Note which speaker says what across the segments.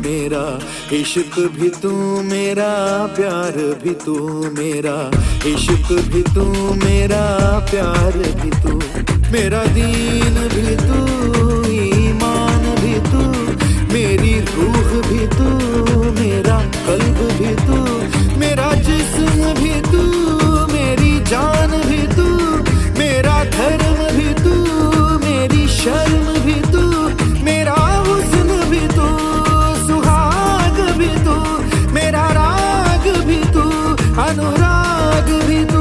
Speaker 1: मेरा, इश्क भी तू मेरा, प्यार भी तू मेरा, इश्क भी तू मेरा, प्यार भी तू मेरा, दीन भी तू, ईमान भी तू, मेरी रूह भी तू, मेरा कल्ब भी तू, मेरा जिस्म भी तू, मेरी जान भी तू, मेरा धर्म भी तू, मेरी शर्म भी तू, मेरा हुस्न भी तू, सुहाग भी तू, मेरा राग भी तू, अनुराग भी तू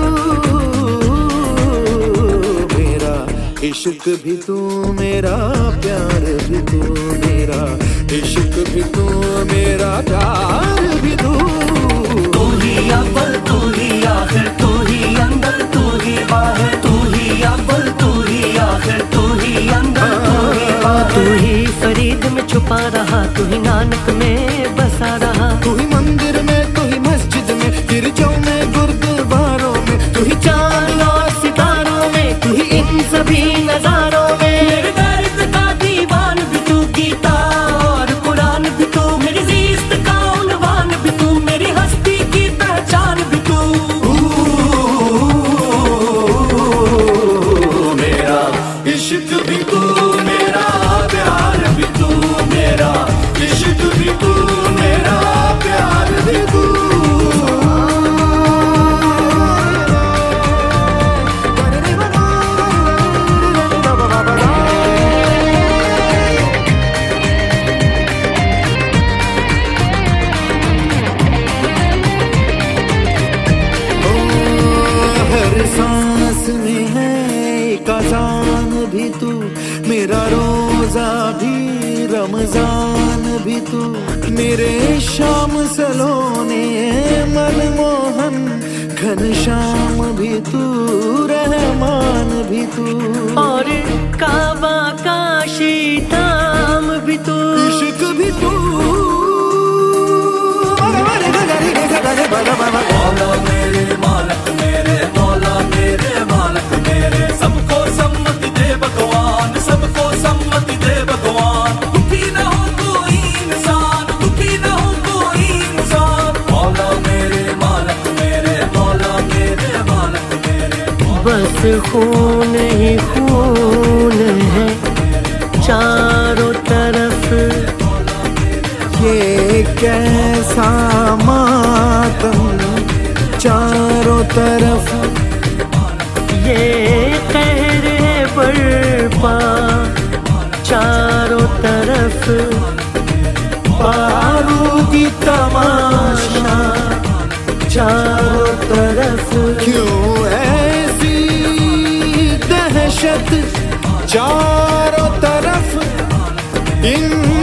Speaker 1: मेरा, इश्क भी तू मेरा, प्यार भी तू मेरा, इश्क भी तू मेरा, प्यार भी तू।
Speaker 2: तू ही अव्वल, तू ही आखिर, तू ही अंदर, तू ही बाहर, तू ही अव्वल, तू ही आखिर, तू ही अंदर, तू ही बाहर। तू ही फरीद में छुपा रहा, तू ही नानक में बसा रहा,
Speaker 1: तू ही मंदिर में, तू ही मस्जिद में, गिरजों में, गुरुद्वारों में, तू ही चांद और सितारों में, तू ही इन सभी नजारों में।
Speaker 2: मेरे दर्द का दीवान भी तू, गीता और कुरान भी तू, मेरी ज़िस्त का उन्वान भी तू, मेरी हस्ती की पहचान भी तू मेरा,
Speaker 1: इश्क भी तू मेरा, प्यार भी तू मेरा, इश्क भी तू मेरा, प्यार भी तू। हर सांस में है एक अज़ान भी तू, मेरा रोजा भी रमजान भी तू, मेरे शाम सलोने मनमोहन घनश्याम भी तू, रहमान भी तू,
Speaker 2: और काबा का शीताम भी तू,
Speaker 1: इश्क भी तू।
Speaker 2: मौला मेरे मालक मेरे, मौला मेरे मालक मेरे, सबको सम्मति दे भगवान, सबको सम्मति दे भगवान, दुखी न हो कोई इंसान, दुखी न हो कोई इंसान। मौला मेरे मालक मेरे, मौला मेरे मालक मेरे, बस खून ही खून है चारों तरफ,
Speaker 1: ये कैसा मातम चारों तरफ,
Speaker 2: ये कहर है बर्पा चारों तरफ,
Speaker 1: बारूदी तमाशा चारों तरफ, क्यों ऐसी दहशत चारों तरफ, इन